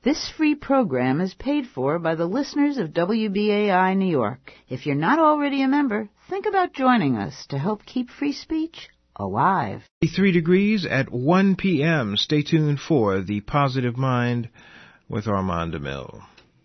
This free program is paid for by the listeners of WBAI New York. If you're not already a member, think about joining us to help keep free speech alive. 3 degrees at 1 p.m. Stay tuned for The Positive Mind with Armand DeMille.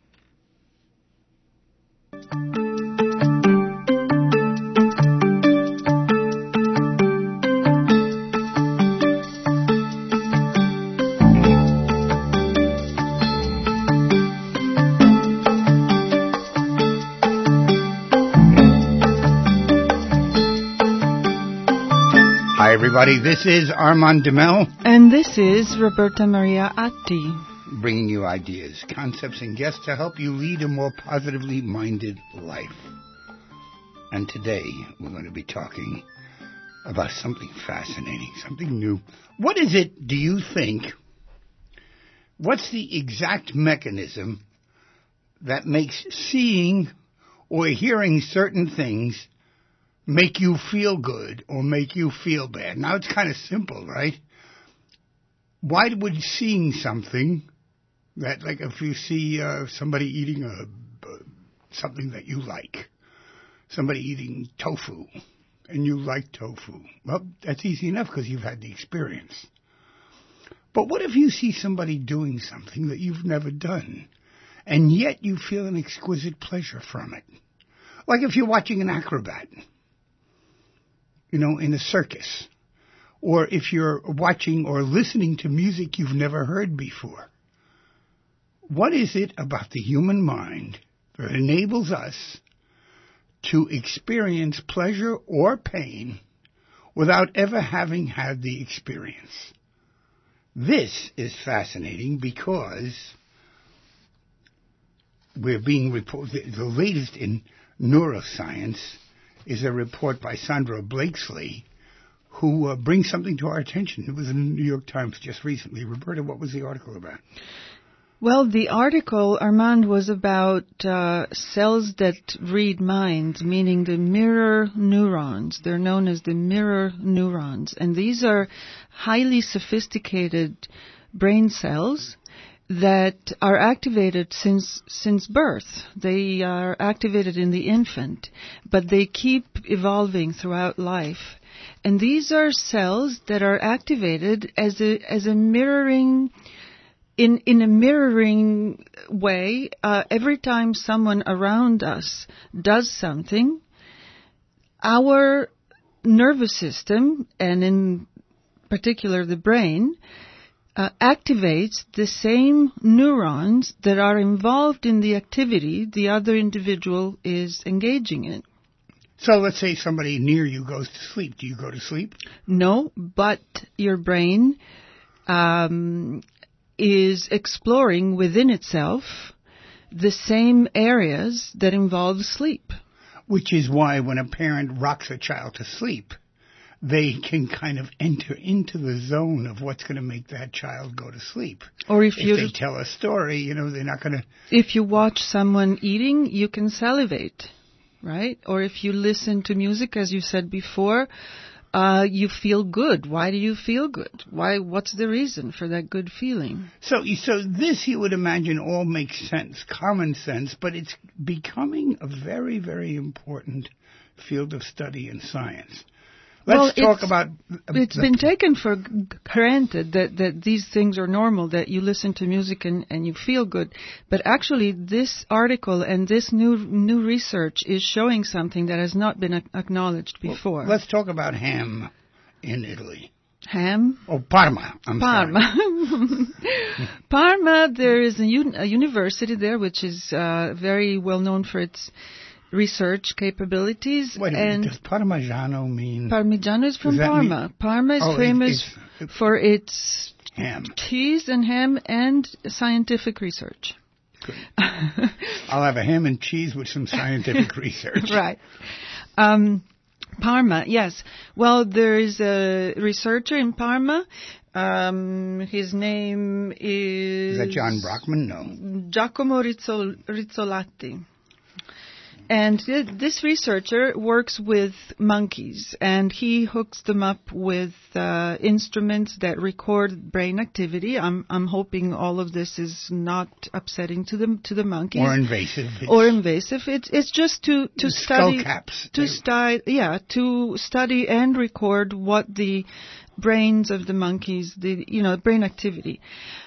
Hi, everybody. This is Armand DeMille. And this is Roberta Maria Atti. Bringing you ideas, concepts, and guests to help you lead a more positively minded life. And today, we're going to be talking about something fascinating, something new. What is it, do you think, what's the exact mechanism that makes seeing or hearing certain things make you feel good or make you feel bad? Now, it's kind of simple, right? Why would seeing something that, like if you see somebody eating something that you like, somebody eating tofu, and you like tofu, well, that's easy enough because you've had the experience. But what if you see somebody doing something that you've never done, and yet you feel an exquisite pleasure from it? Like if you're watching an acrobat, you know, in a circus, or if you're watching or listening to music you've never heard before. What is it about the human mind that enables us to experience pleasure or pain without ever having had the experience? This is fascinating because we're being reported, the latest in neuroscience is a report by Sandra Blakesley, who brings something to our attention. It was in the New York Times just recently. Roberta, what was the article about? Well, the article, Armand, was about cells that read minds, meaning the mirror neurons. They're known as the mirror neurons. And these are highly sophisticated brain cells that are activated since birth. They are activated in the infant, but they keep evolving throughout life. And these are cells that are activated as a mirroring, in a mirroring way. Every time someone around us does something, our nervous system, and in particular the brain, activates the same neurons that are involved in the activity the other individual is engaging in. So let's say somebody near you goes to sleep. Do you go to sleep? No, but your brain is exploring within itself the same areas that involve sleep. Which is why when a parent rocks a child to sleep, they can kind of enter into the zone of what's going to make that child go to sleep. Or if they tell a story, you know, they're not going to... If you watch someone eating, you can salivate, right? Or if you listen to music, as you said before, you feel good. Why do you feel good? What's the reason for that good feeling? So this, you would imagine, all makes sense, common sense, but it's becoming a very, very important field of study in science. Let's talk about... It's been taken for granted that these things are normal, that you listen to music and you feel good. But actually, this article and this new research is showing something that has not been acknowledged before. Well, let's talk about ham in Italy. Ham? Oh, Parma. Parma. Parma, there is a university there which is very well known for its research capabilities. Wait a minute, does Parmigiano mean... Parmigiano is from Parma. Parma is famous for its ham, cheese and ham and scientific research. Good. I'll have a ham and cheese with some scientific research. Right. Parma, yes. Well, there is a researcher in Parma. His name is... Is that John Brockman? No. Giacomo Rizzolatti. And this researcher works with monkeys, and he hooks them up with instruments that record brain activity. I'm hoping all of this is not upsetting to the monkeys or invasive. It's just to study caps. to study and record what the brains of the monkeys, brain activity.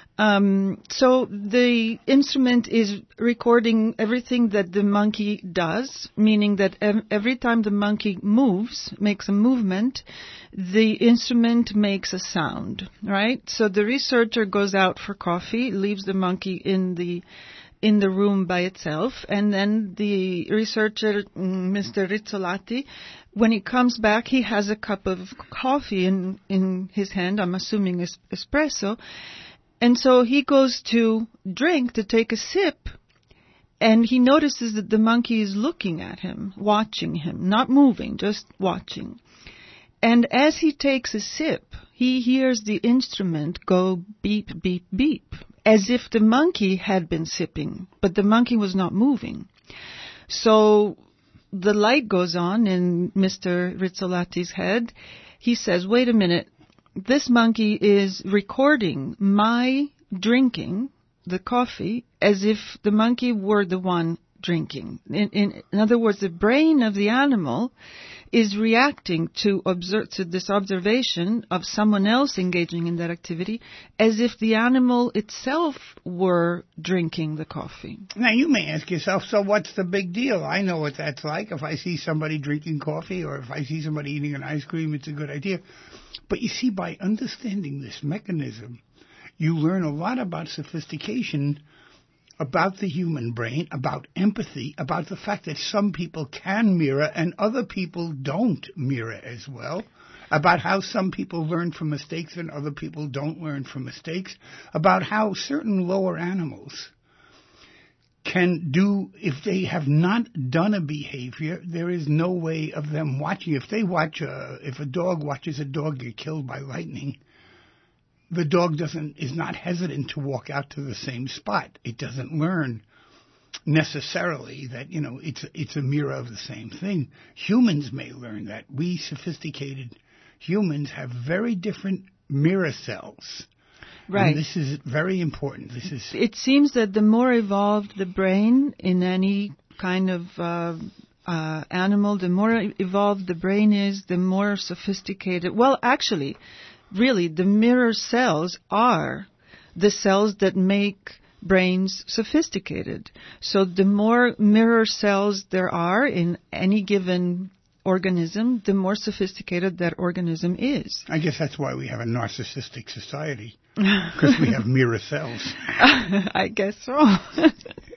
So the instrument is recording everything that the monkey does, meaning that every time the monkey makes a movement, the instrument makes a sound, right? So the researcher goes out for coffee, leaves the monkey in the room by itself, and then the researcher, Mr. Rizzolatti, when he comes back, he has a cup of coffee in his hand, I'm assuming espresso. And so he goes to take a sip, and he notices that the monkey is looking at him, watching him, not moving, just watching. And as he takes a sip, he hears the instrument go beep, beep, beep, as if the monkey had been sipping, but the monkey was not moving. So the light goes on in Mr. Rizzolatti's head. He says, wait a minute. This monkey is recording my drinking the coffee as if the monkey were the one drinking. In other words, the brain of the animal is reacting to this observation of someone else engaging in that activity as if the animal itself were drinking the coffee. Now, you may ask yourself, so what's the big deal? I know what that's like. If I see somebody drinking coffee or if I see somebody eating an ice cream, it's a good idea. But you see, by understanding this mechanism, you learn a lot about sophistication, about the human brain, about empathy, about the fact that some people can mirror and other people don't mirror as well, about how some people learn from mistakes and other people don't learn from mistakes, about how certain lower animals can do, if they have not done a behavior, there is no way of them watching. If a dog watches a dog get killed by lightning, the dog is not hesitant to walk out to the same spot. It doesn't learn necessarily that, it's a mirror of the same thing. Humans may learn that. We sophisticated humans have very different mirror cells. Right. And this is very important. It seems that the more evolved the brain in any kind of animal, the more evolved the brain is, the more sophisticated. Well, actually, really, the mirror cells are the cells that make brains sophisticated. So the more mirror cells there are in any given organism, the more sophisticated that organism is. I guess that's why we have a narcissistic society, because we have mirror cells. I guess so. All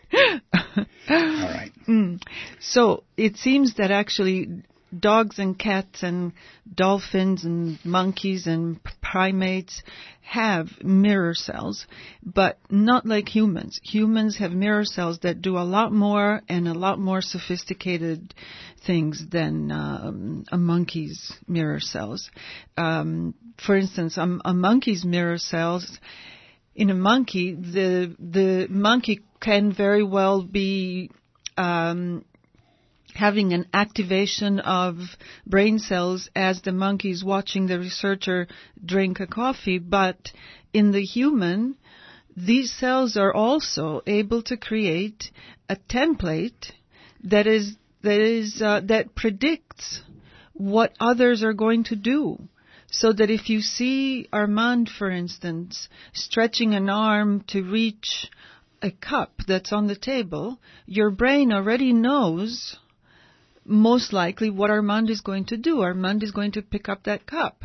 right. So it seems that actually dogs and cats and dolphins and monkeys and primates have mirror cells, but not like humans. Humans have mirror cells that do a lot more and a lot more sophisticated things than a monkey's mirror cells. For instance, a monkey's mirror cells, in a monkey, the monkey can very well be having an activation of brain cells as the monkey is watching the researcher drink a coffee, but in the human, these cells are also able to create a template that predicts what others are going to do. So that if you see Armand, for instance, stretching an arm to reach a cup that's on the table, your brain already knows most likely what Armand is going to do. Armand is going to pick up that cup.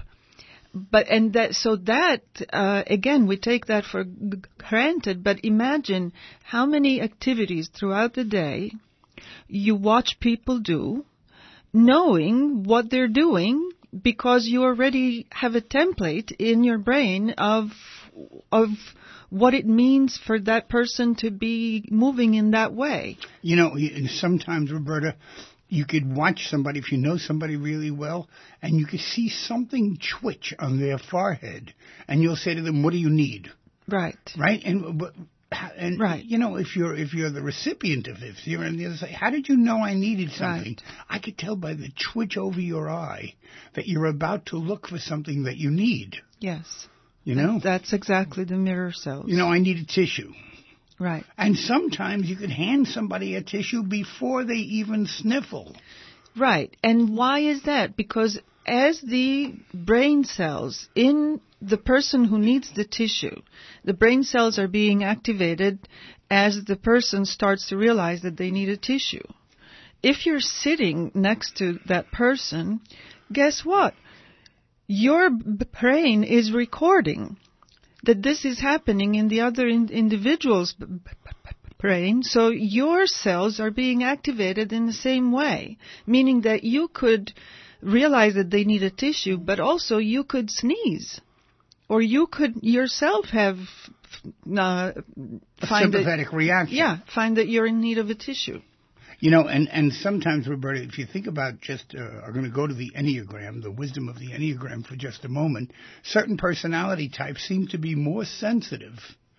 Again, we take that for granted, but imagine how many activities throughout the day you watch people do, knowing what they're doing, because you already have a template in your brain of what it means for that person to be moving in that way. Sometimes, Roberta, you could watch somebody, if you know somebody really well, and you could see something twitch on their forehead, and you'll say to them, what do you need? Right. Right? And Right. if you're the recipient of this, you're on the other side. How did you know I needed something? Right. I could tell by the twitch over your eye that you're about to look for something that you need. Yes. That's exactly the mirror cells. I need a tissue. Right. And sometimes you can hand somebody a tissue before they even sniffle. Right. And why is that? Because as the brain cells in the person who needs the tissue, the brain cells are being activated as the person starts to realize that they need a tissue. If you're sitting next to that person, guess what? Your brain is recording that this is happening in the other individual's brain, so your cells are being activated in the same way, meaning that you could realize that they need a tissue, but also you could sneeze, or you could yourself have A sympathetic reaction. Yeah, find that you're in need of a tissue. And sometimes, Roberta, if you think about just, are going to go to the Enneagram, the wisdom of the Enneagram for just a moment, certain personality types seem to be more sensitive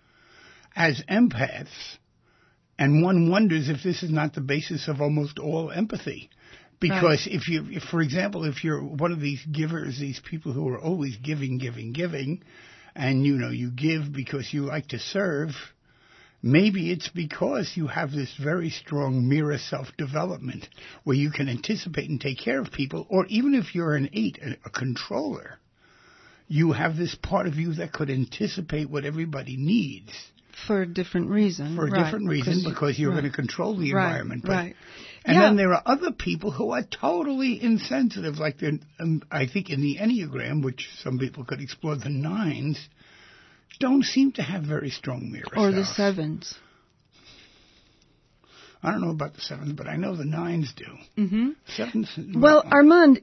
as empaths, and one wonders if this is not the basis of almost all empathy. Because if, for example, if you're one of these givers, these people who are always giving, and you give because you like to serve, maybe it's because you have this very strong mirror self-development where you can anticipate and take care of people, or even if you're an 8, a controller, you have this part of you that could anticipate what everybody needs. For a different reason. Because you're going to control the environment. Right. And then there are other people who are totally insensitive, like I think in the Enneagram, which some people could explore, the 9s, don't seem to have very strong mirror cells. Or the 7s. I don't know about the 7s, but I know the 9s do. Mm-hmm. 7s. Well, Armand,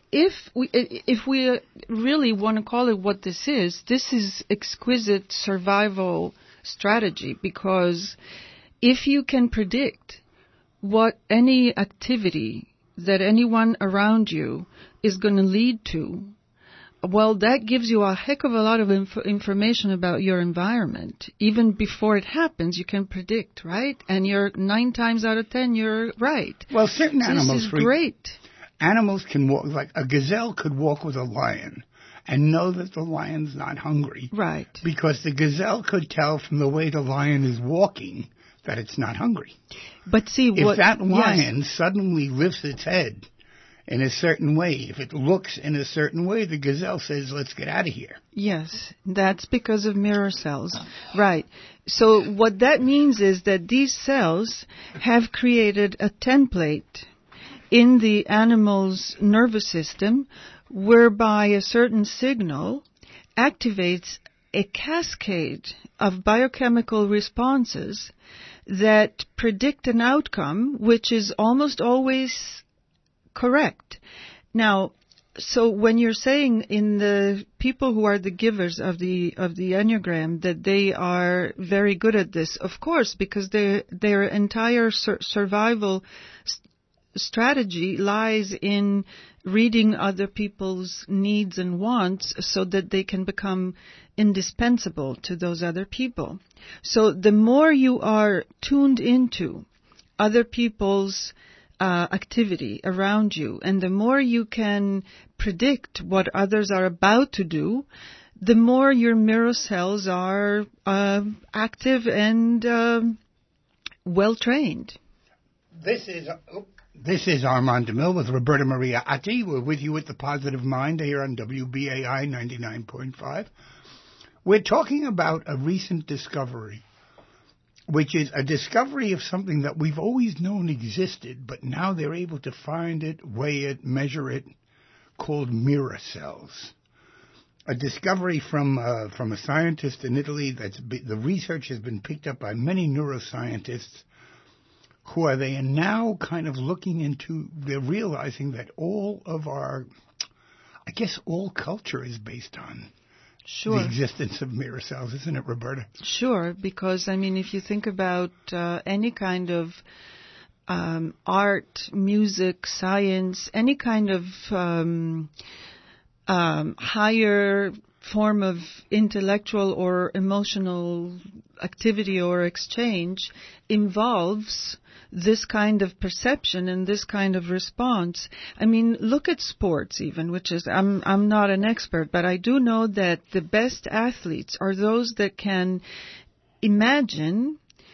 if we really want to call it what this is exquisite survival strategy, because if you can predict what any activity that anyone around you is going to lead to, well, that gives you a heck of a lot of information about your environment. Even before it happens, you can predict, right? And you're 9 times out of 10, you're right. Well, certain animals... This is great. Animals can walk, like a gazelle could walk with a lion and know that the lion's not hungry. Right. Because the gazelle could tell from the way the lion is walking that it's not hungry. But see, if that lion suddenly lifts its head in a certain way, if it looks in a certain way, the gazelle says, let's get out of here. Yes, that's because of mirror cells. Right. So what that means is that these cells have created a template in the animal's nervous system whereby a certain signal activates a cascade of biochemical responses that predict an outcome which is almost always correct. Now, so when you're saying in the people who are the givers of the Enneagram that they are very good at this, of course, because their entire survival strategy lies in reading other people's needs and wants so that they can become indispensable to those other people. So the more you are tuned into other people's activity around you, and the more you can predict what others are about to do, the more your mirror cells are active and well-trained. This is Armand DeMille with Roberta Maria Atti. We're with you at The Positive Mind here on WBAI 99.5. We're talking about a recent discovery, which is a discovery of something that we've always known existed, but now they're able to find it, weigh it, measure it, called mirror cells. A discovery from a scientist in Italy. The research has been picked up by many neuroscientists who are now kind of looking into, they're realizing that all of our, I guess all culture is based on the existence of mirror cells, isn't it, Roberta? Sure, because, I mean, if you think about any kind of art, music, science, any kind of higher form of intellectual or emotional activity or exchange involves this kind of perception and this kind of response. I mean, look at sports even, which is, I'm not an expert, but I do know that the best athletes are those that can imagine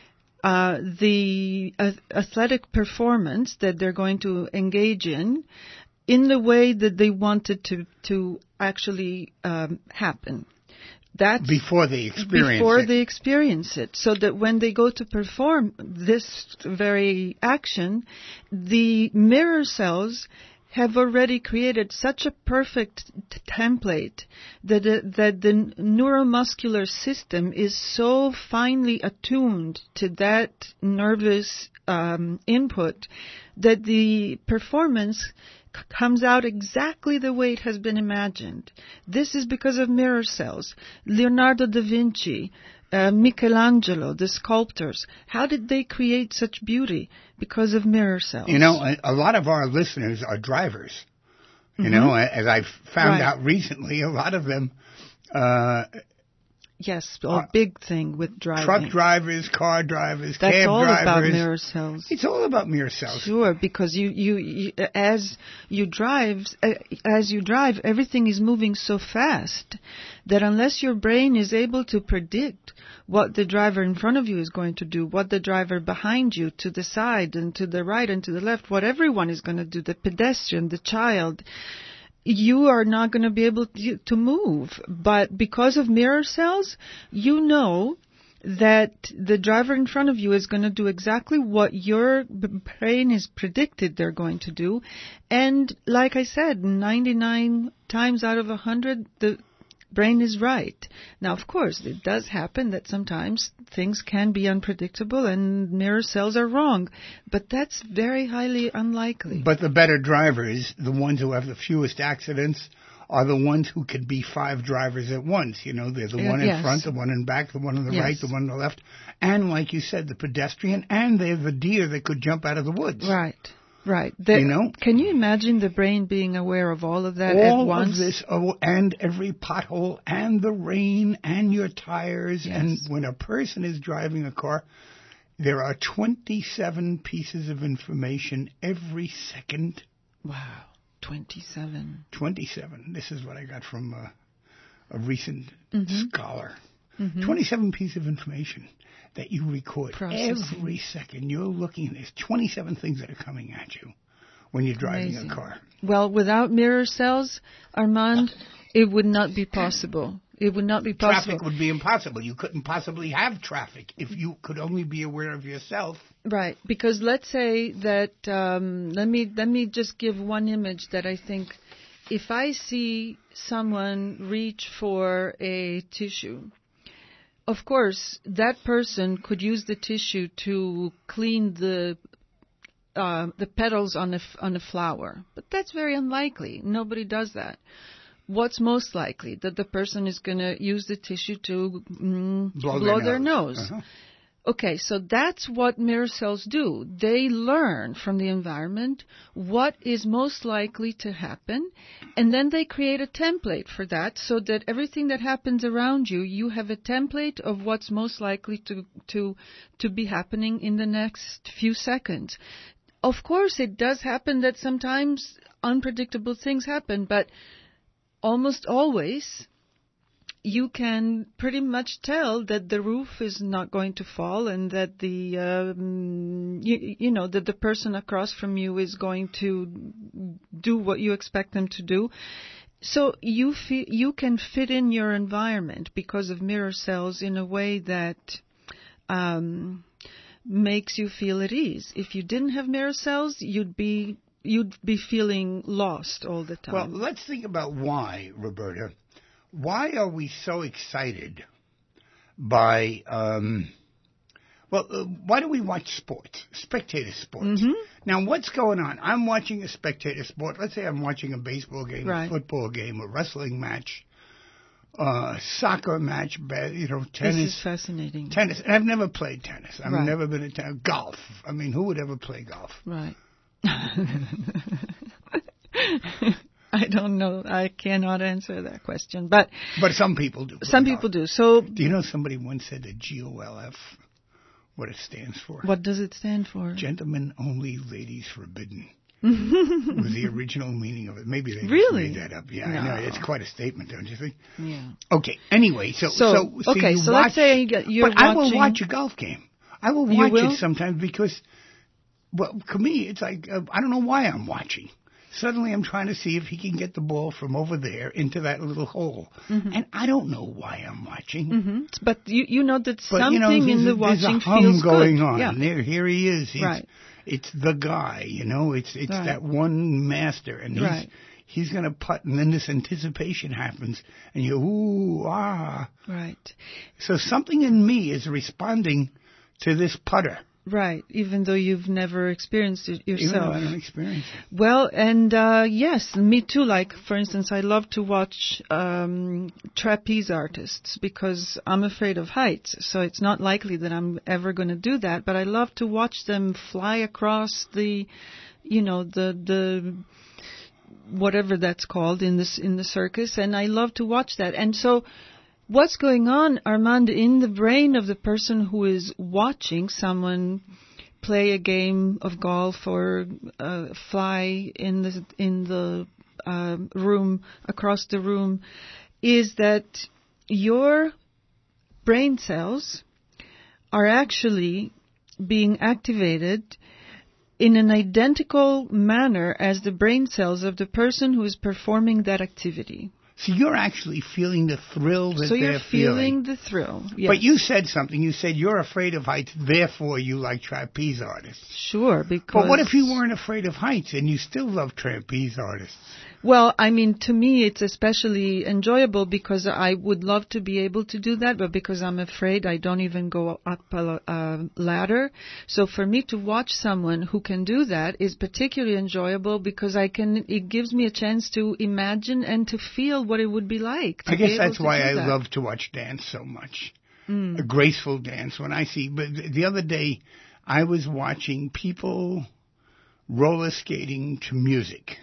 the athletic performance that they're going to engage in the way that they want it to actually happen. That's before they experience it. So that when they go to perform this very action, the mirror cells have already created such a perfect template that the neuromuscular system is so finely attuned to that nervous input that the performance comes out exactly the way it has been imagined. This is because of mirror cells. Leonardo da Vinci, Michelangelo, the sculptors, how did they create such beauty? Because of mirror cells. You know, a lot of our listeners are drivers. You know, as I've found out recently, a lot of them... yes, a big thing with driving. Truck drivers, car drivers, That's cab all drivers. about mirror cells. It's all about mirror cells. Sure, because you as you drive, everything is moving so fast that unless your brain is able to predict what the driver in front of you is going to do, what the driver behind you, to the side and to the right and to the left, what everyone is going to do, the pedestrian, the child, you are not going to be able to move. But because of mirror cells, you know that the driver in front of you is going to do exactly what your brain has predicted they're going to do. And like I said, 99 times out of 100, the brain is right. Now, of course, it does happen that sometimes things can be unpredictable and mirror cells are wrong, but that's very highly unlikely. But the better drivers, the ones who have the fewest accidents, are the ones who can be 5 drivers at once. You know, they're the one in front, the one in back, the one on the right, the one on the left, and like you said, the pedestrian, and they're the deer that could jump out of the woods. Right. You know? Can you imagine the brain being aware of all of that at once? All of this, and every pothole, and the rain, and your tires. Yes. And when a person is driving a car, there are 27 pieces of information every second. Wow, 27. 27. This is what I got from a recent scholar. 27 pieces of information that you record every second. You're looking, there's 27 things that are coming at you when you're driving a car. Well, without mirror cells, Armand, it would not be possible. It would not be possible. Traffic would be impossible. You couldn't possibly have traffic if you could only be aware of yourself. Right, because let's say that, let me just give one image that I think, if I see someone reach for a tissue, of course, that person could use the tissue to clean the petals on a flower, but that's very unlikely. Nobody does that. What's most likely? That the person is going to use the tissue to blow their nose. Okay, so that's what mirror cells do. They learn from the environment what is most likely to happen, and then they create a template for that so that everything that happens around you, you have a template of what's most likely to be happening in the next few seconds. Of course, it does happen that sometimes unpredictable things happen, but almost always you can pretty much tell that the roof is not going to fall and that the that the person across from you is going to do what you expect them to do. So you can fit in your environment because of mirror cells in a way that makes you feel at ease. If you didn't have mirror cells, you'd be feeling lost all the time. Well, let's think about why, Roberta. Why are we so excited by, why do we watch sports, spectator sports? Now, what's going on? I'm watching a spectator sport. Let's say I'm watching a baseball game, a football game, a wrestling match, soccer match, tennis. This is fascinating. Tennis. And I've never played tennis. I've never been a golf. I mean, who would ever play golf? Right. I don't know. I cannot answer that question. But some people do. Some people do. So, do you know somebody once said that GOLF, what it stands for? What does it stand for? Gentlemen only, ladies forbidden. Was the original meaning of it. Maybe they just made that up. Yeah, no. I know. It's quite a statement, don't you think? Yeah. Okay, anyway, so let's say you're watching... I will watch a golf game. I will watch it sometimes because, well, for me, it's like, I don't know why I'm watching. Suddenly I'm trying to see if he can get the ball from over there into that little hole. Mm-hmm. And I don't know why I'm watching. Mm-hmm. But you know that something in the watching feels good. There's a hum going on. Yeah. Here he is. Right. It's the guy, It's right. That one master. And he's going to putt, and then this anticipation happens. And you, ooh, ah. Right. So something in me is responding to this putter. Right, even though you've never experienced it yourself. Even though I don't experience it. Well, and yes, me too. Like, for instance, I love to watch trapeze artists because I'm afraid of heights. So it's not likely that I'm ever going to do that. But I love to watch them fly across the whatever that's called in the circus. And I love to watch that. And so... what's going on, Armand, in the brain of the person who is watching someone play a game of golf or fly in the room, across the room, is that your brain cells are actually being activated in an identical manner as the brain cells of the person who is performing that activity. So you're actually feeling the thrill that they're feeling. So you're feeling the thrill, yes. But you said something. You said you're afraid of heights, therefore you like trapeze artists. Sure, because... But what if you weren't afraid of heights and you still love trapeze artists? Well, I mean, to me, it's especially enjoyable because I would love to be able to do that, but because I'm afraid, I don't even go up a ladder. So for me to watch someone who can do that is particularly enjoyable because it gives me a chance to imagine and to feel what it would be like. I guess that's why I love to watch dance so much. A graceful dance. But the other day, I was watching people roller skating to music.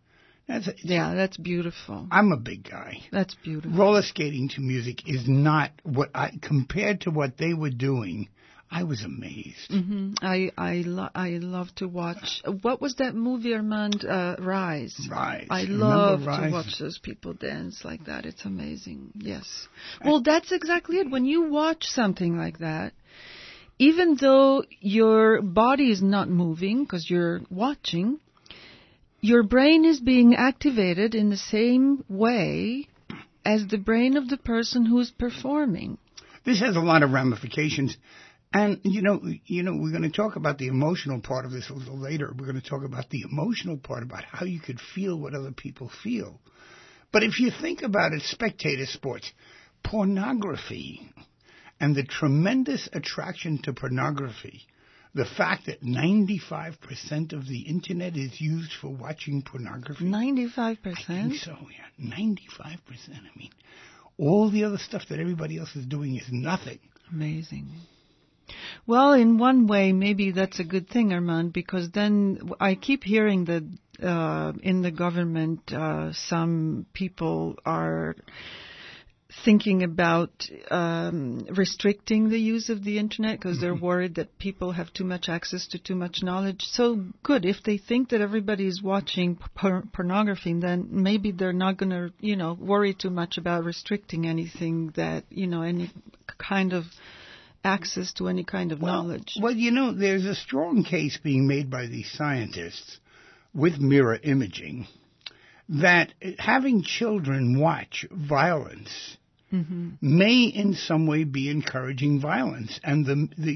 That's beautiful. I'm a big guy. That's beautiful. Roller skating to music is not compared to what they were doing. I was amazed. Mm-hmm. I love to watch. What was that movie, Armand? Rise. Rise. I love to watch those people dance like that. It's amazing. Yes. Well, that's exactly it. When you watch something like that, even though your body is not moving because you're watching, your brain is being activated in the same way as the brain of the person who is performing. This has a lot of ramifications. And, we're going to talk about the emotional part of this a little later. We're going to talk about the emotional part, about how you could feel what other people feel. But if you think about it, spectator sports, pornography, and the tremendous attraction to pornography, the fact that 95% of the Internet is used for watching pornography. 95%? I think so, yeah. 95%. I mean, all the other stuff that everybody else is doing is nothing. Amazing. Well, in one way, maybe that's a good thing, Armand, because then I keep hearing that in the government some people are thinking about restricting the use of the Internet because they're worried that people have too much access to too much knowledge. So good. If they think that everybody is watching pornography, then maybe they're not going to, worry too much about restricting anything that, any kind of access to any kind of knowledge. Well, there's a strong case being made by these scientists with mirror imaging that having children watch violence may in some way be encouraging violence. And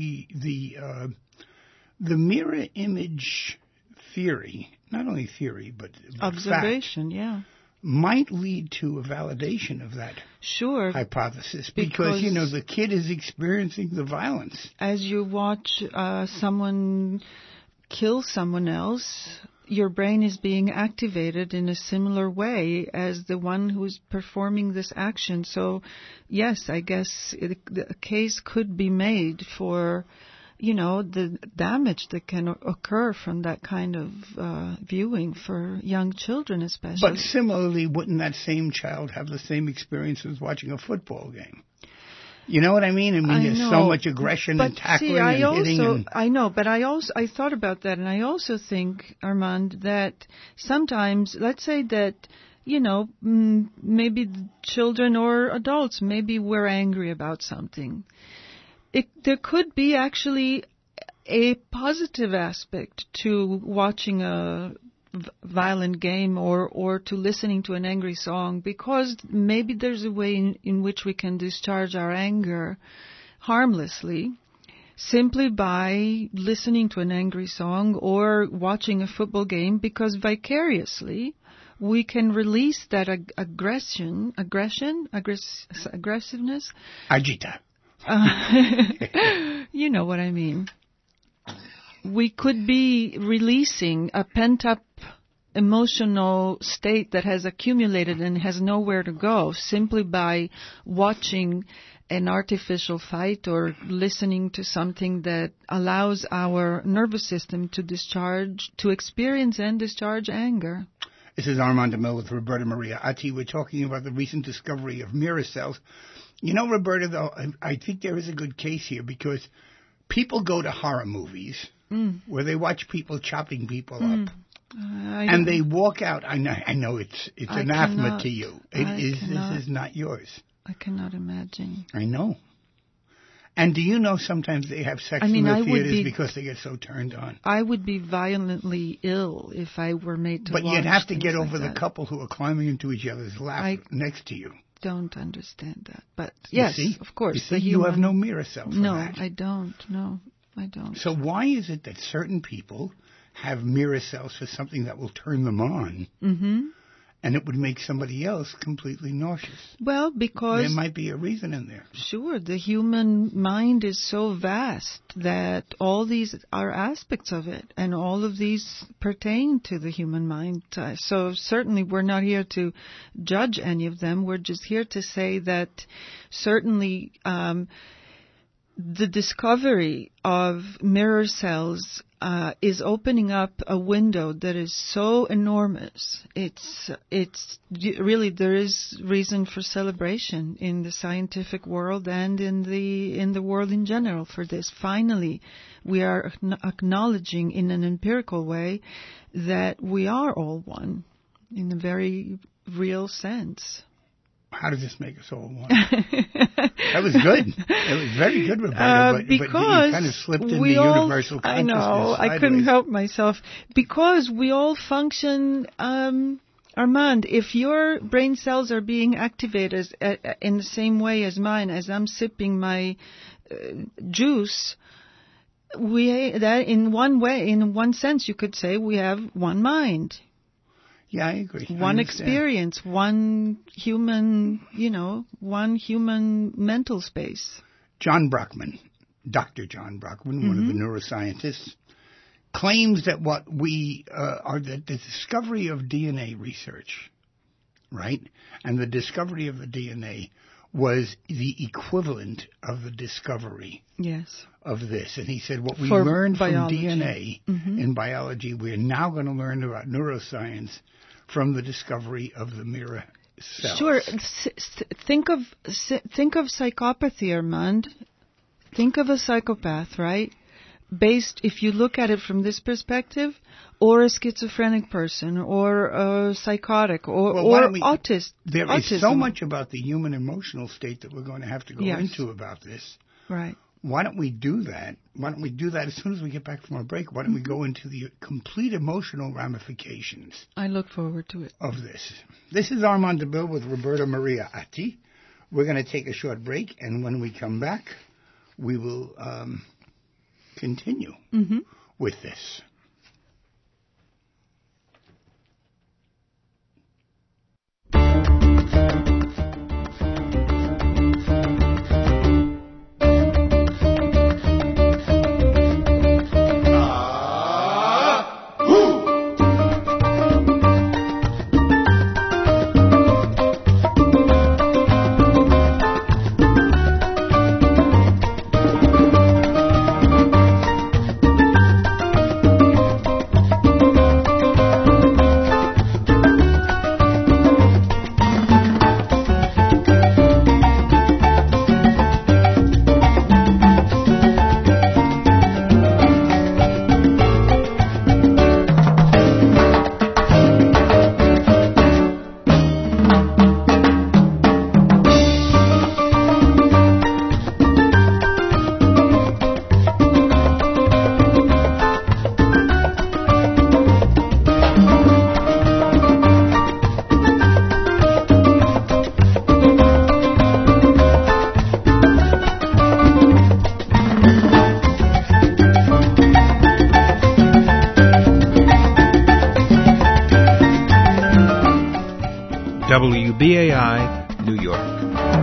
the mirror image theory, not only theory, but observation, fact, might lead to a validation of that hypothesis because the kid is experiencing the violence. As you watch someone kill someone else, your brain is being activated in a similar way as the one who's performing this action. So, yes, I guess a case could be made for the damage that can occur from that kind of viewing for young children especially. But similarly, wouldn't that same child have the same experience as watching a football game? You know what I mean? There's so much aggression and tackling and hitting. I know, but I thought about that, and I also think, Armand, that sometimes, let's say that, maybe children or adults, maybe we're angry about something. There could be actually a positive aspect to watching a violent game or to listening to an angry song, because maybe there's a way in which we can discharge our anger harmlessly simply by listening to an angry song or watching a football game, because vicariously we can release that aggressiveness. Agita. You know what I mean. We could be releasing a pent-up emotional state that has accumulated and has nowhere to go simply by watching an artificial fight or listening to something that allows our nervous system to experience and discharge anger. This is Armand DeMille with Roberta Maria Atti. We're talking about the recent discovery of mirror cells. Roberta, though, I think there is a good case here, because people go to horror movies where they watch people chopping people up. And they walk out. I know it's anathema to you. This is not yours. I cannot imagine. I know. And do you know sometimes they have sex in the theaters because they get so turned on? I would be violently ill if I were made to watch. But you'd have to get over the couple who are climbing into each other's lap next to you. Don't understand that. But yes, of course. You have no mirror cell for that. No, I don't. No, I don't. So why is it that certain people have mirror cells for something that will turn them on, and it would make somebody else completely nauseous? Well, because there might be a reason in there. Sure, the human mind is so vast that all these are aspects of it, and all of these pertain to the human mind. So certainly we're not here to judge any of them. We're just here to say that certainly the discovery of mirror cells is opening up a window that is so enormous. It's really, there is reason for celebration in the scientific world and in the world in general for this. Finally, we are acknowledging in an empirical way that we are all one in a very real sense. How does this make us all one? That was good. It was very good, Roberta, but you kind of slipped in the universal consciousness. I know. I couldn't help myself. Because we all function, Armand, if your brain cells are being activated in the same way as mine, as I'm sipping my juice, that in one sense, you could say we have one mind. Yeah, I agree. One experience, one human, one human mental space. John Brockman, Dr. John Brockman, one of the neuroscientists, claims that what we are the discovery of DNA research, right? And the discovery of the DNA was the equivalent of the discovery of this. And he said what we learned from DNA in biology, we're now going to learn about neuroscience from the discovery of the mirror cells. Sure. Think of psychopathy, Armand. Think of a psychopath, right? Based, if you look at it from this perspective, or a schizophrenic person, or a psychotic, or autist. There is so much about the human emotional state that we're going to have to go into about this. Right. Why don't we do that? Why don't we do that as soon as we get back from our break? Why don't we go into the complete emotional ramifications? I look forward to it. Of this. This is Armand DeMille with Roberta Maria Atti. We're going to take a short break, and when we come back, we will continue with this. WBAI, New York.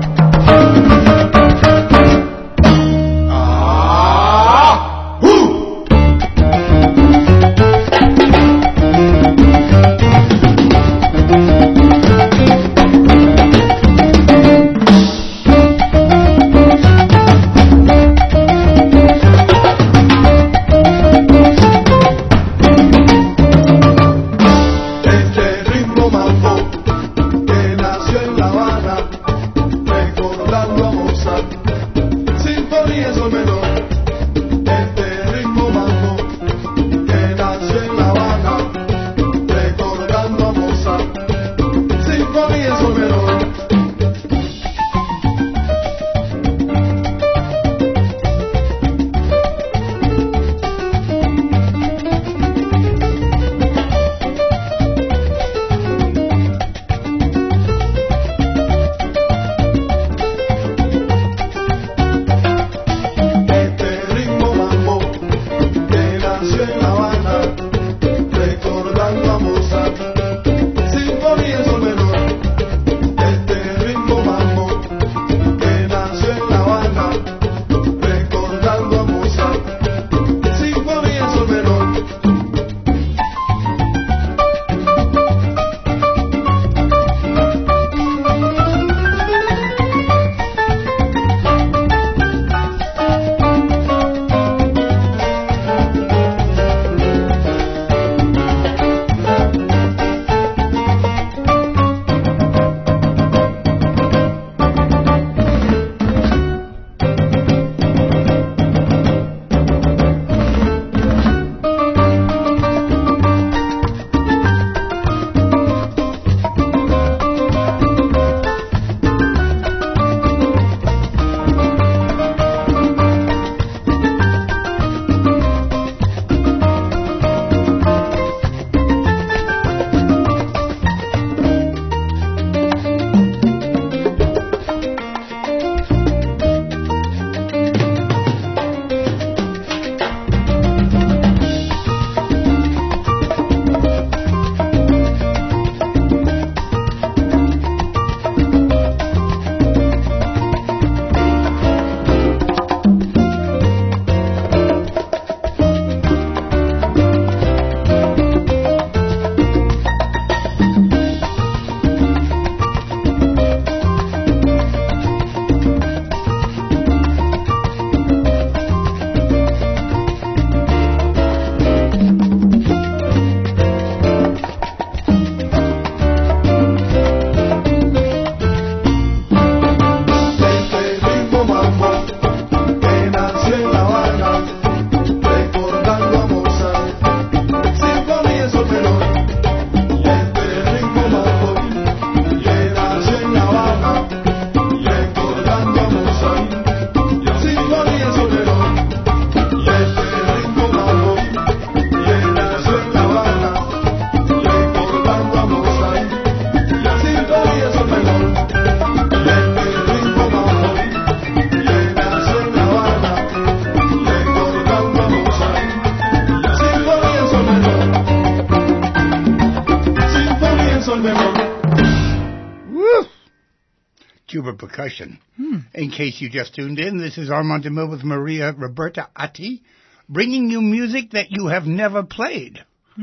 Cuba percussion. In case you just tuned in, this is Armand DeMille with Maria Roberta Atti, bringing you music that you have never played.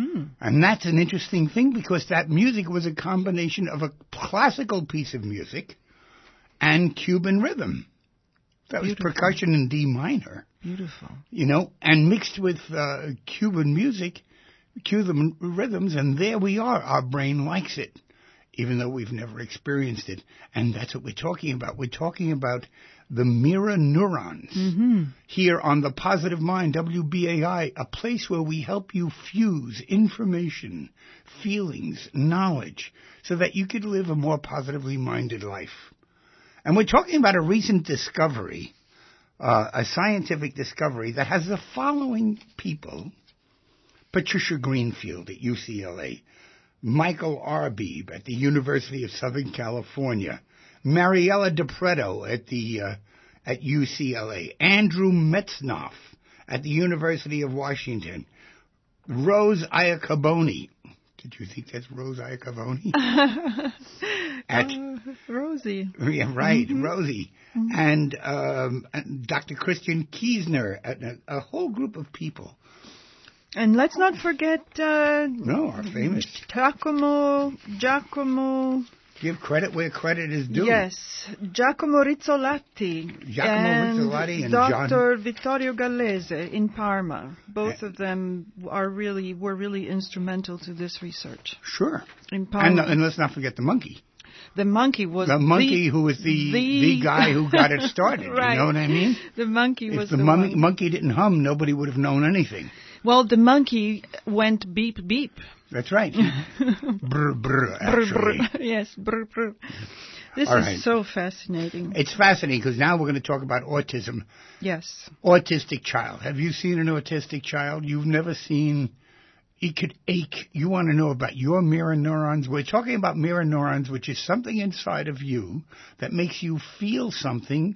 And that's an interesting thing because that music was a combination of a classical piece of music and Cuban rhythm. That was percussion in D minor. Beautiful. You know, and mixed with Cuban music, Cuban rhythms, and there we are. Our brain likes it, even though we've never experienced it. And that's what we're talking about. We're talking about the mirror neurons here on The Positive Mind, WBAI, a place where we help you fuse information, feelings, knowledge, so that you could live a more positively minded life. And we're talking about a recent discovery, a scientific discovery that has the following people: Patricia Greenfield at UCLA, Michael Arbib at the University of Southern California, Mariella DiPreto at UCLA, Andrew Metznoff at the University of Washington, Rose Iacoboni. Did you think that's Rose Iacoboni? at Rosie. Yeah, right, Rosie, and Dr. Christian Kiesner, a whole group of people. And let's not forget No, our famous. Giacomo. Give credit where credit is due. Yes, Giacomo Rizzolatti. Rizzolatti and Dr. Vittorio Gallese in Parma. Both of them were really instrumental to this research. Sure. In Parma. And let's not forget the monkey. The monkey was who was the guy who got it started. Right. You know what I mean? The monkey was the one. monkey didn't hum, nobody would have known anything. Well, the monkey went beep beep. That's right. Brr, brr, actually. Brr, brr. Yes, brr, brr. This All is right. so fascinating. It's fascinating because now we're going to talk about autism. Yes. Autistic child. Have you seen an autistic child? You've never seen... It could ache. You want to know about your mirror neurons. We're talking about mirror neurons, which is something inside of you that makes you feel something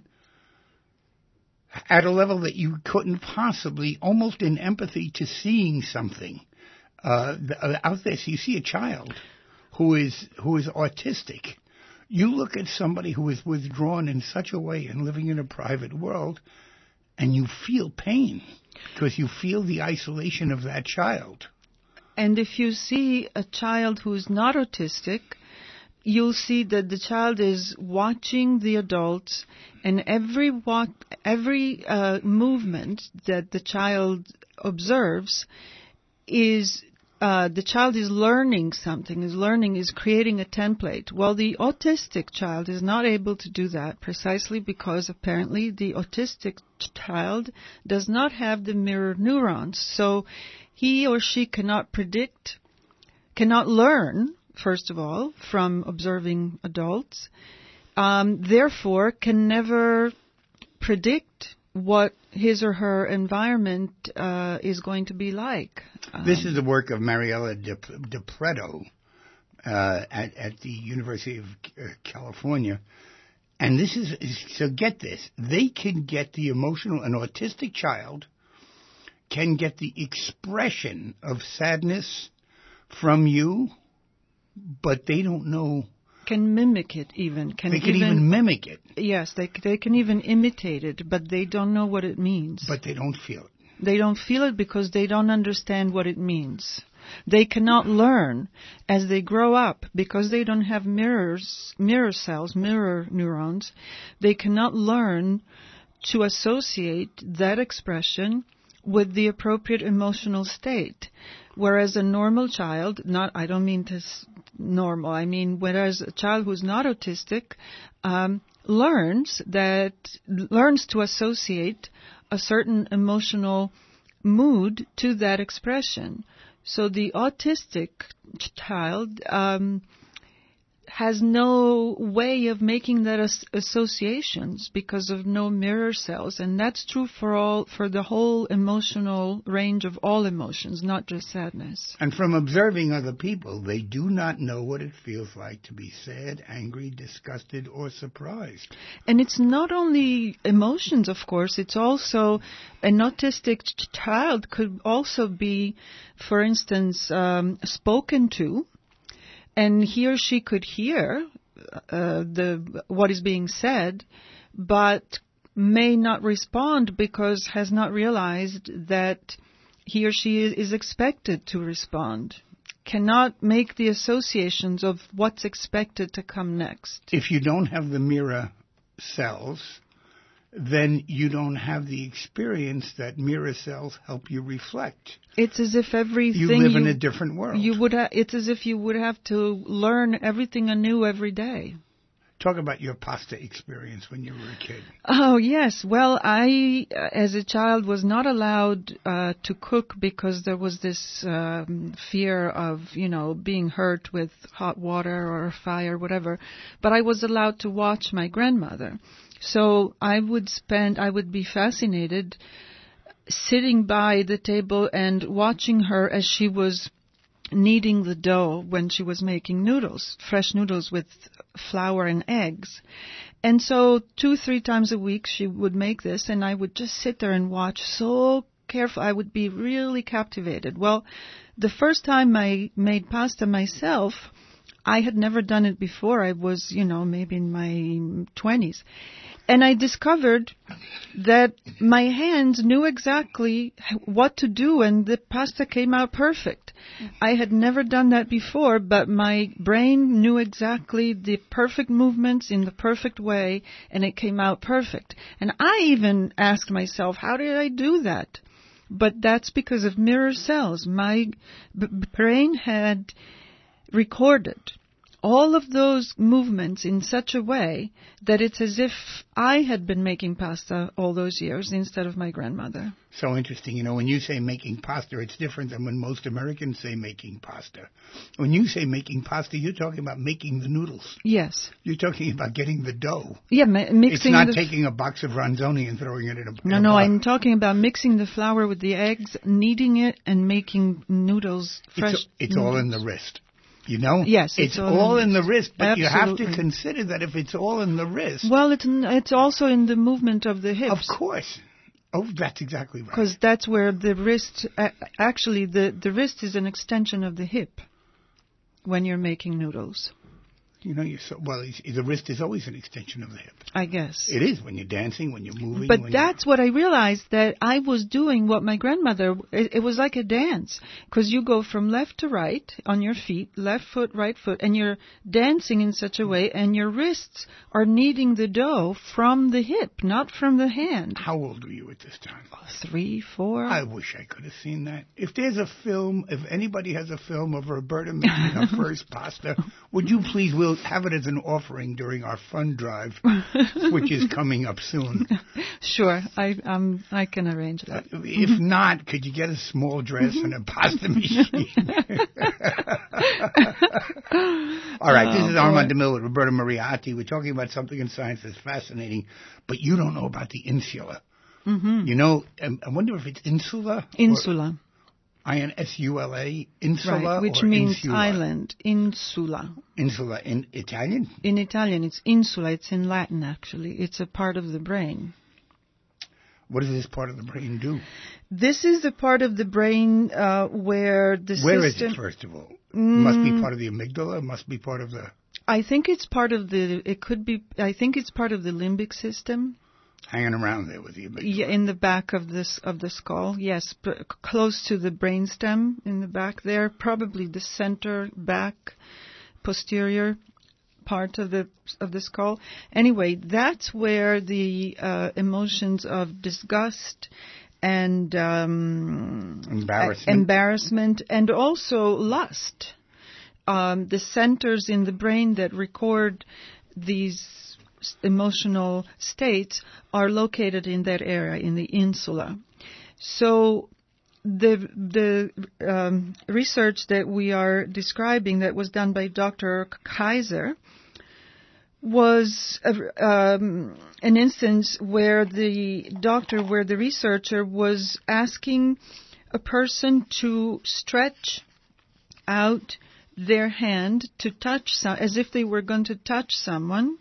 at a level that you couldn't possibly, almost in empathy to seeing something. Out there, so you see a child who is autistic. You look at somebody who is withdrawn in such a way and living in a private world, and you feel pain because you feel the isolation of that child. And if you see a child who's not autistic, you'll see that the child is watching the adults, and every movement that the child observes is the child is learning something, is creating a template. Well, the autistic child is not able to do that precisely because apparently the autistic child does not have the mirror neurons. So he or she cannot learn, first of all, from observing adults, therefore can never predict what his or her environment is going to be like. This is the work of Mariella De Preto at the University of California. And this is, so get this, they can get the emotional, an autistic child can get the expression of sadness from you, but they don't know. Can mimic it even. They can even mimic it. Yes, they can even imitate it, but they don't know what it means. But they don't feel it. They don't feel it because they don't understand what it means. They cannot learn as they grow up because they don't have mirror neurons. They cannot learn to associate that expression with the appropriate emotional state. Whereas a normal child, I don't mean normal, I mean whereas a child who's not autistic learns to associate a certain emotional mood to that expression. So the autistic child has no way of making that associations because of no mirror cells, and that's true for the whole emotional range of all emotions, not just sadness. And from observing other people, they do not know what it feels like to be sad, angry, disgusted, or surprised. And it's not only emotions, of course, it's also an autistic child could also be, for instance, spoken to, and he or she could hear what is being said, but may not respond because has not realized that he or she is expected to respond. Cannot make the associations of what's expected to come next. If you don't have the mirror cells, then you don't have the experience that mirror cells help you reflect. It's as if everything you live in a different world. It's as if you would have to learn everything anew every day. Talk about your pasta experience when you were a kid. Oh, yes. Well, I, as a child, was not allowed to cook because there was this fear of, being hurt with hot water or fire, whatever. But I was allowed to watch my grandmother. So I would be fascinated sitting by the table and watching her as she was kneading the dough when she was making noodles, fresh noodles with flour and eggs. And so 2-3 times a week she would make this, and I would just sit there and watch so careful. I would be really captivated. Well, the first time I made pasta myself, I had never done it before. I was, maybe in my 20s. And I discovered that my hands knew exactly what to do, and the pasta came out perfect. I had never done that before, but my brain knew exactly the perfect movements in the perfect way, and it came out perfect. And I even asked myself, how did I do that? But that's because of mirror cells. My brain had recorded all of those movements in such a way that it's as if I had been making pasta all those years instead of my grandmother. So interesting. When you say making pasta, it's different than when most Americans say making pasta. When you say making pasta, you're talking about making the noodles. Yes. You're talking about getting the dough. Yeah, mixing. It's not taking a box of ranzoni and throwing it in a No, I'm talking about mixing the flour with the eggs, kneading it, and making noodles fresh. It's all in the wrist. Yes, it's all in the wrist, but absolutely. You have to consider that if it's all in the wrist. Well, it's also in the movement of the hips. Of course. Oh, that's exactly right. Because that's where the wrist, actually, the wrist is an extension of the hip when you're making noodles. The wrist is always an extension of the hip. I guess. It is when you're dancing, when you're moving. But that's what I realized, that I was doing what my grandmother, it was like a dance. Because you go from left to right on your feet, left foot, right foot, and you're dancing in such a way, and your wrists are kneading the dough from the hip, not from the hand. How old were you at this time? 3, 4. I wish I could have seen that. If there's a film, if anybody has a film of Roberta making her first pasta, would you please, we'll have it as an offering during our fund drive, which is coming up soon. Sure, I can arrange that. If not, could you get a small dress and a pasta machine? All right, this is Armand DeMille with Roberta Moriarty. We're talking about something in science that's fascinating, but you don't know about the insula. Mm-hmm. I wonder if it's insula? Insula. INSULA, insula, right, which or means insula? Island, insula. Insula in Italian? In Italian, it's insula. It's in Latin, actually. It's a part of the brain. What does this part of the brain do? This is the part of the brain where the system... Where is it, first of all? Must be part of the amygdala? Must be part of the... I think it's part of the... I think it's part of the limbic system. Hanging around there with the amygdala. Yeah, in the back of the skull, yes, close to the brainstem in the back there, probably the center back posterior part of the skull. Anyway, that's where the emotions of disgust and embarrassment and also lust, the centers in the brain that record these emotional states are located in that area, in the insula. So the research that we are describing that was done by Dr. Kaiser was an instance where the researcher was asking a person to stretch out their hand to touch as if they were going to touch someone.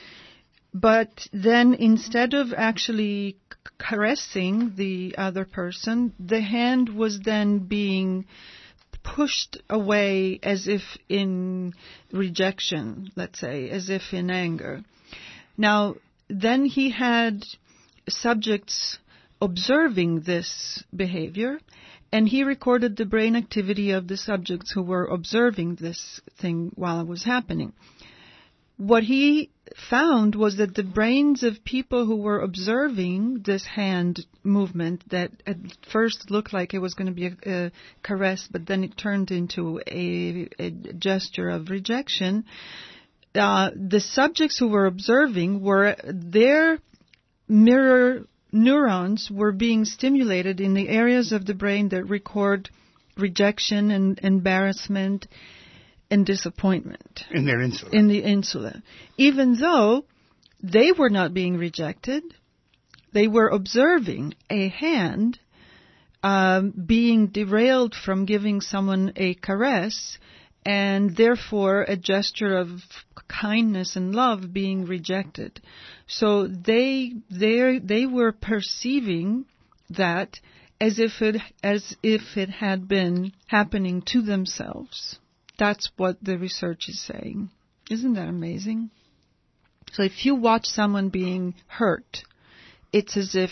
But then instead of actually caressing the other person, the hand was then being pushed away as if in rejection, let's say, as if in anger. Now, then he had subjects observing this behavior, and he recorded the brain activity of the subjects who were observing this thing while it was happening. What he found was that the brains of people who were observing this hand movement that at first looked like it was going to be a caress, but then it turned into a gesture of rejection, the subjects who were observing their mirror neurons were being stimulated in the areas of the brain that record rejection and embarrassment and disappointment. In their insula. In the insula. Even though they were not being rejected, they were observing a hand being derailed from giving someone a caress, and therefore a gesture of kindness and love being rejected. So they were perceiving that as if it had been happening to themselves. That's what the research is saying. Isn't that amazing? So if you watch someone being hurt, it's as if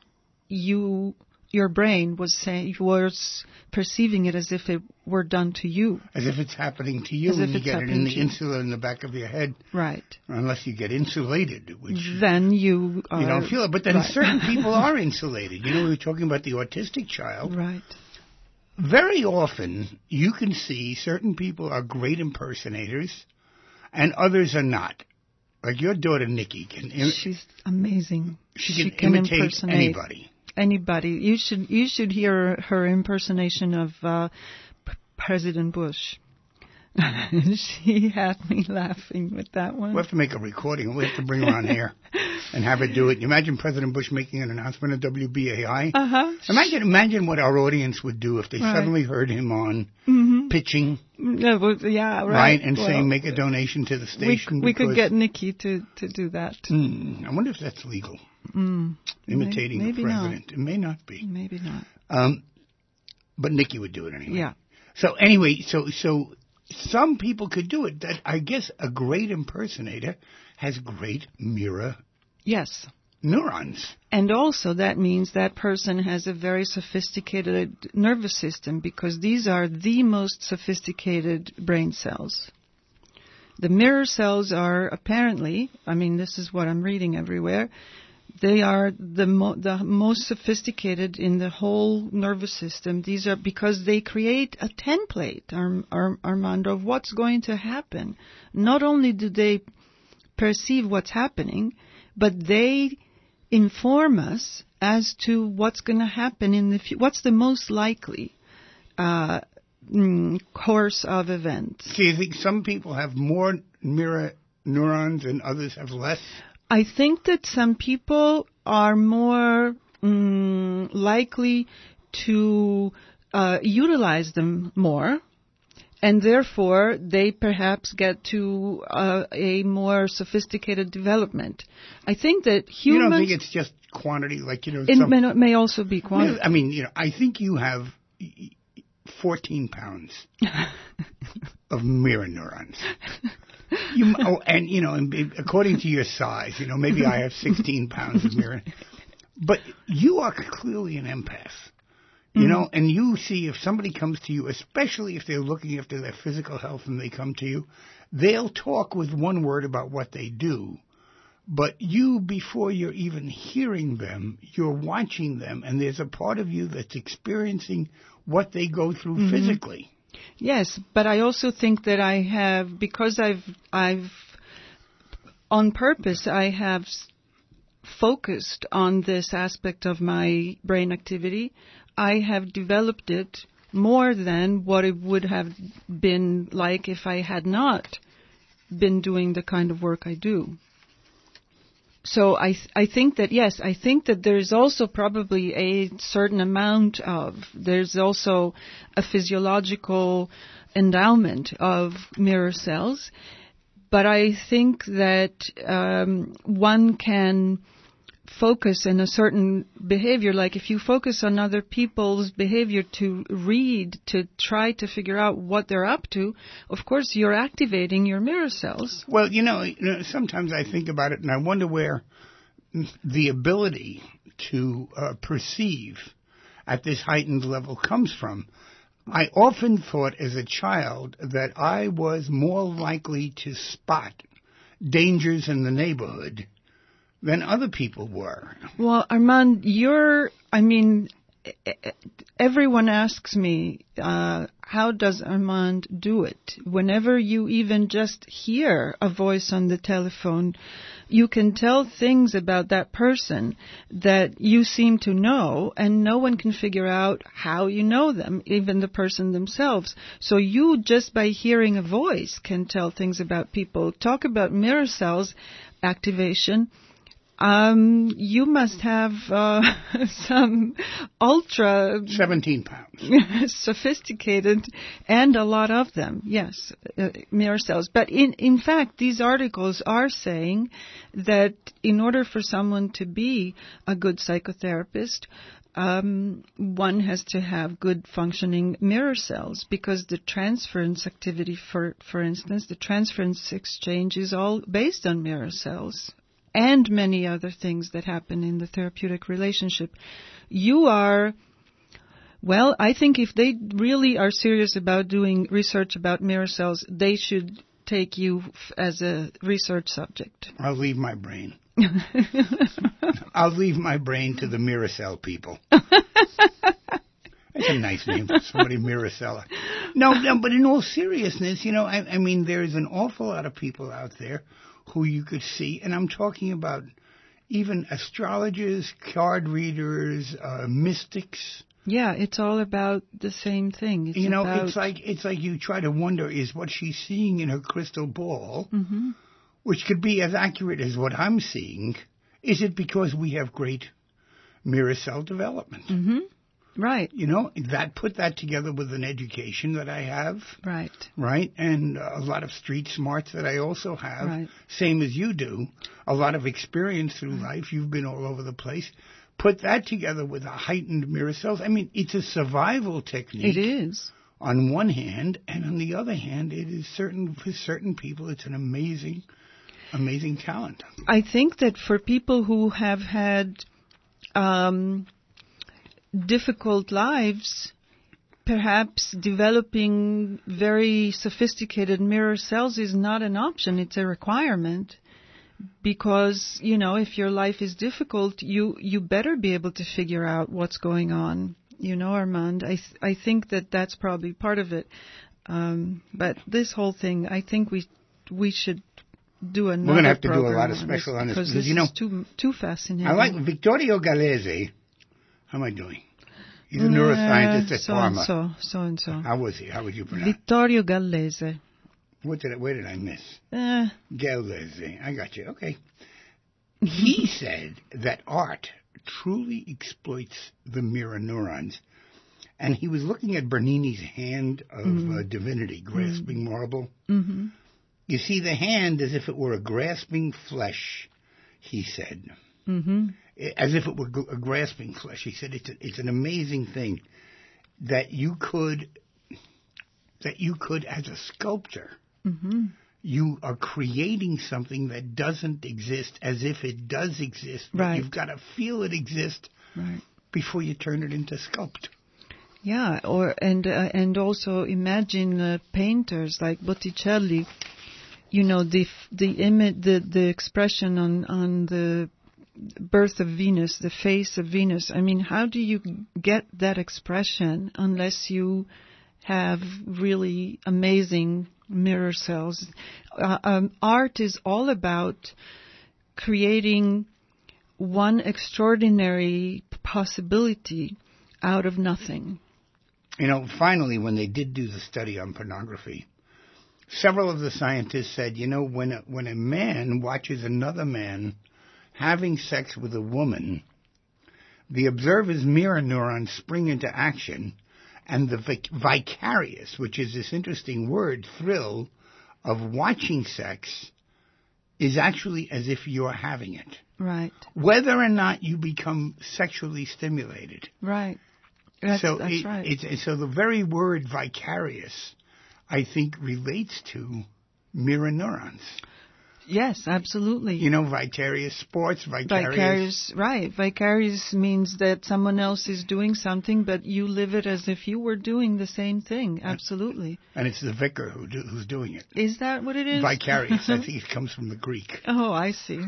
your brain was perceiving it as if it were done to you. As if it's happening to you, and you get it in the insula in the back of your head. Right. Unless you get insulated, which then you don't feel it. But then certain people are insulated. We were talking about the autistic child. Right. Very often, you can see certain people are great impersonators, and others are not. Like your daughter, Nikki. She's amazing. She can imitate anybody. Anybody. You should hear her impersonation of President Bush. She had me laughing with that one. We'll have to make a recording. We have to bring her on here and have her do it. You imagine President Bush making an announcement at WBAI? Imagine what our audience would do if they suddenly heard him on pitching. Yeah, right. Right, and saying make a donation to the station. We could get Nikki to do that. I wonder if that's legal. Imitating the president. Not. It may not be. Maybe not. But Nikki would do it anyway. Yeah. So anyway, so some people could do it. That I guess a great impersonator has great mirror neurons. And also that means that person has a very sophisticated nervous system, because these are the most sophisticated brain cells. The mirror cells are apparently, this is what I'm reading everywhere, they are the most sophisticated in the whole nervous system. These are because they create a template, Armando, of what's going to happen. Not only do they perceive what's happening, but they inform us as to what's going to happen in the future. What's the most likely course of events? Do you think some people have more mirror neurons and others have less? I think that some people are more likely to utilize them more, and therefore they perhaps get to a more sophisticated development. I think that humans... You don't think it's just quantity? It may also be quantity. I think you have 14 pounds of mirror neurons. And according to your size, maybe I have 16 pounds of mirror. But you are clearly an empath, and you see if somebody comes to you, especially if they're looking after their physical health and they come to you, they'll talk with one word about what they do. But you, before you're even hearing them, you're watching them, and there's a part of you that's experiencing what they go through physically. Yes, but I also think that I have, because I've on purpose, I have focused on this aspect of my brain activity. I have developed it more than what it would have been like if I had not been doing the kind of work I do. So I think that, yes, I think that there's also probably a certain amount of, there's also a physiological endowment of mirror cells, but I think that one can focus in a certain behavior, like if you focus on other people's behavior to read, to try to figure out what they're up to, of course you're activating your mirror cells. Well, sometimes I think about it and I wonder where the ability to perceive at this heightened level comes from. I often thought as a child that I was more likely to spot dangers in the neighborhood than other people were. Well, Armand, everyone asks me, how does Armand do it? Whenever you even just hear a voice on the telephone, you can tell things about that person that you seem to know, and no one can figure out how you know them, even the person themselves. So you, just by hearing a voice, can tell things about people. Talk about mirror cells activation. You must have some ultra 17 pounds sophisticated, and a lot of them. Yes, mirror cells. But in fact, these articles are saying that in order for someone to be a good psychotherapist, one has to have good functioning mirror cells, because the transference activity, for instance, the transference exchange is all based on mirror cells, and many other things that happen in the therapeutic relationship. Well, I think if they really are serious about doing research about mirror cells, they should take you as a research subject. I'll leave my brain. I'll leave my brain to the Miracell people. That's a nice name for somebody, Miracella. No, but in all seriousness, I mean, there's an awful lot of people out there who you could see, and I'm talking about even astrologers, card readers, mystics. Yeah, it's all about the same thing. It's like you try to wonder, is what she's seeing in her crystal ball, which could be as accurate as what I'm seeing, is it because we have great mirror cell development? Mm-hmm. Right. Put that together with an education that I have. Right. Right. And a lot of street smarts that I also have. Right. Same as you do. A lot of experience through life. You've been all over the place. Put that together with a heightened mirror cells. I mean, it's a survival technique. It is. On one hand, and on the other hand, it is for certain people, it's an amazing talent. I think that for people who have had difficult lives, perhaps developing very sophisticated mirror cells is not an option, it's a requirement. Because, if your life is difficult, you better be able to figure out what's going on. Armand, I think that's probably part of it. But this whole thing, I think we should do another program. We're going to have to do a lot of special on this. Because this is too fascinating. I like Vittorio Gallese. How am I doing? He's a neuroscientist at Parma. So-and-so. How was he? How would you pronounce it? Vittorio Gallese. Where did I miss? Gallese. I got you. Okay. He said that art truly exploits the mirror neurons. And he was looking at Bernini's hand of divinity, grasping marble. Mm-hmm. You see, the hand as if it were a grasping flesh, he said. Mm-hmm. As if it were a grasping flesh. He said it's an amazing thing that you could, as a sculptor, you are creating something that doesn't exist as if it does exist. But you've got to feel it exist before you turn it into sculpt. Yeah, and also imagine painters like Botticelli. The image, the expression on the birth of Venus, the face of Venus. I mean, how do you get that expression unless you have really amazing mirror cells? Art is all about creating one extraordinary possibility out of nothing. Finally, when they did do the study on pornography, several of the scientists said, when a man watches another man having sex with a woman, the observer's mirror neurons spring into action, and the vicarious, which is this interesting word, thrill of watching sex is actually as if you're having it. Right. Whether or not you become sexually stimulated. Right. That's right. So the very word vicarious, I think, relates to mirror neurons. Yes, absolutely. Vicarious sports, vicarious. Right. Vicarious means that someone else is doing something, but you live it as if you were doing the same thing. Absolutely. And it's the vicar who's doing it. Is that what it is? Vicarious. I think it comes from the Greek. Oh, I see.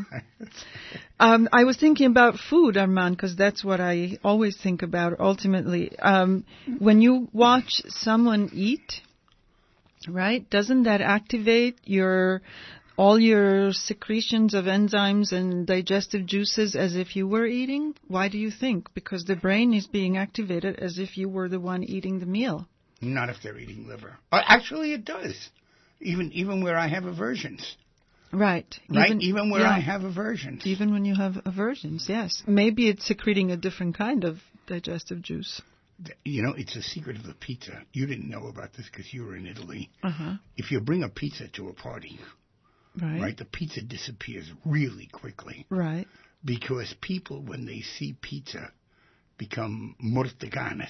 I was thinking about food, Armand, because that's what I always think about ultimately. When you watch someone eat, right, doesn't that activate all your secretions of enzymes and digestive juices as if you were eating? Why do you think? Because the brain is being activated as if you were the one eating the meal. Not if they're eating liver. Actually, it does. Even where I have aversions. Right. Even where I have aversions. Even when you have aversions, yes. Maybe it's secreting a different kind of digestive juice. It's a secret of the pizza. You didn't know about this because you were in Italy. Uh-huh. If you bring a pizza to a party... Right. The pizza disappears really quickly. Right. Because people, when they see pizza, become Murtiganes.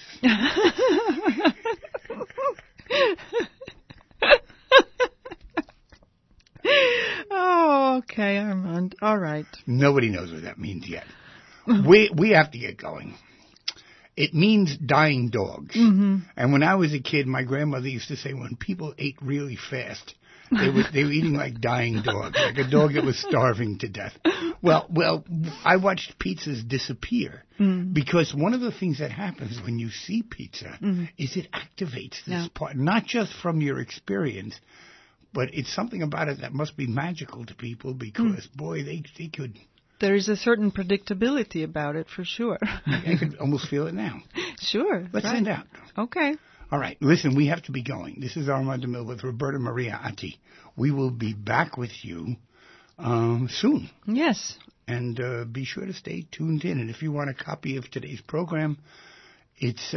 Oh, okay, Armand. All right. Nobody knows what that means yet. We have to get going. It means dying dogs. Mm-hmm. And when I was a kid, my grandmother used to say when people ate really fast, they were eating like dying dogs, like a dog that was starving to death. Well, I watched pizzas disappear because one of the things that happens when you see pizza is it activates this part, not just from your experience, but it's something about it that must be magical to people because, boy, they could... There is a certain predictability about it, for sure. I could almost feel it now. Sure. Let's send out. Okay. All right. Listen, we have to be going. This is Armand DeMille with Roberta Maria Atti. We will be back with you soon. Yes. And be sure to stay tuned in. And if you want a copy of today's program, it's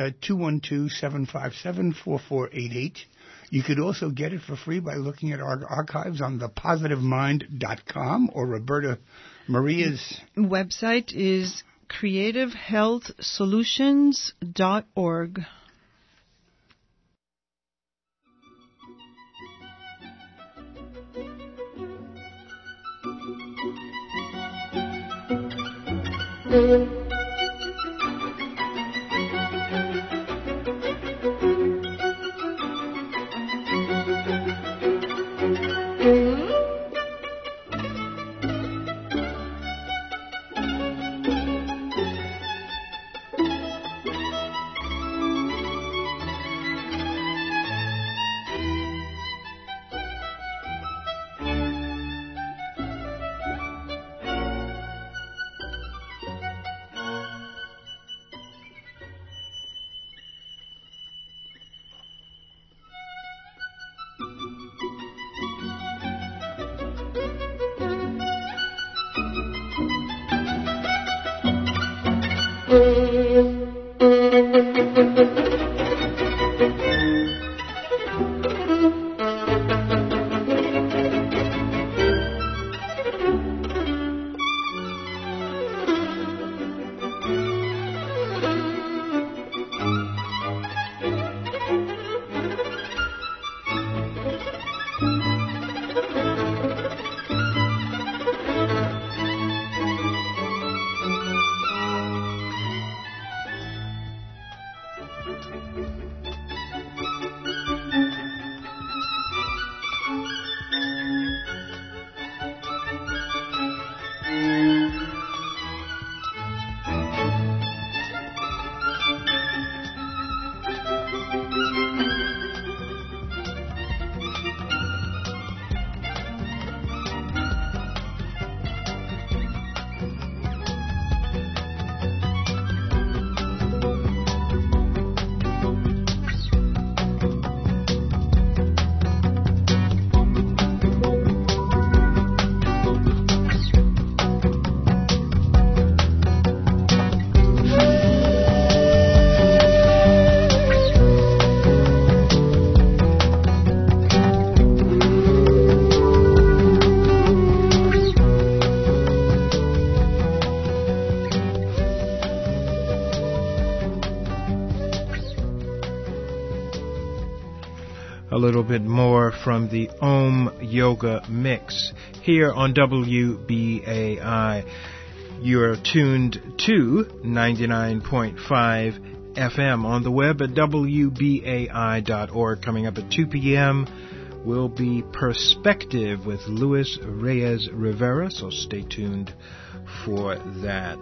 212-757-4488. You could also get it for free by looking at our archives on thepositivemind.com or Roberta Maria's website is creativehealthsolutions.org. A little bit more from the Om Yoga Mix here on WBAI. You're tuned to 99.5 FM on the web at WBAI.org. Coming up at 2 p.m. will be Perspective with Luis Reyes Rivera, so stay tuned for that.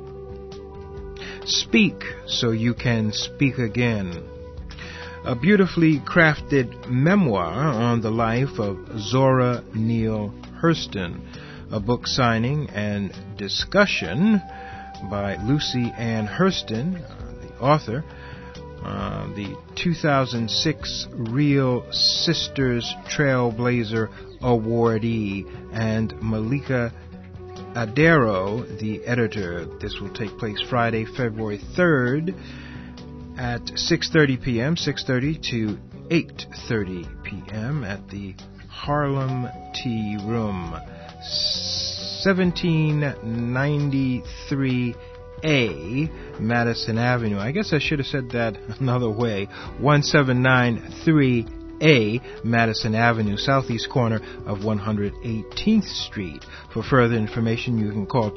Speak so you can speak again. A beautifully crafted memoir on the life of Zora Neale Hurston, a book signing and discussion by Lucy Ann Hurston, the author, the 2006 Real Sisters Trailblazer Awardee, and Malika Adero, the editor. This will take place Friday, February 3rd at 6:30 p.m., 6:30 to 8:30 p.m. at the Harlem Tea Room, 1793 Madison Avenue. I guess I should have said that another way. 1793A Madison Avenue, southeast corner of 118th Street. For further information, you can call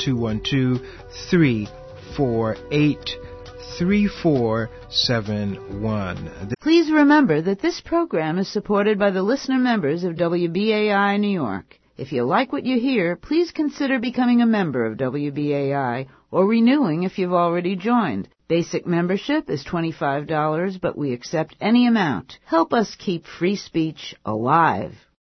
212-348-3471. Please remember that this program is supported by the listener members of WBAI New York. If you like what you hear, please consider becoming a member of WBAI or renewing if you've already joined. Basic membership is $25, but we accept any amount. Help us keep free speech alive.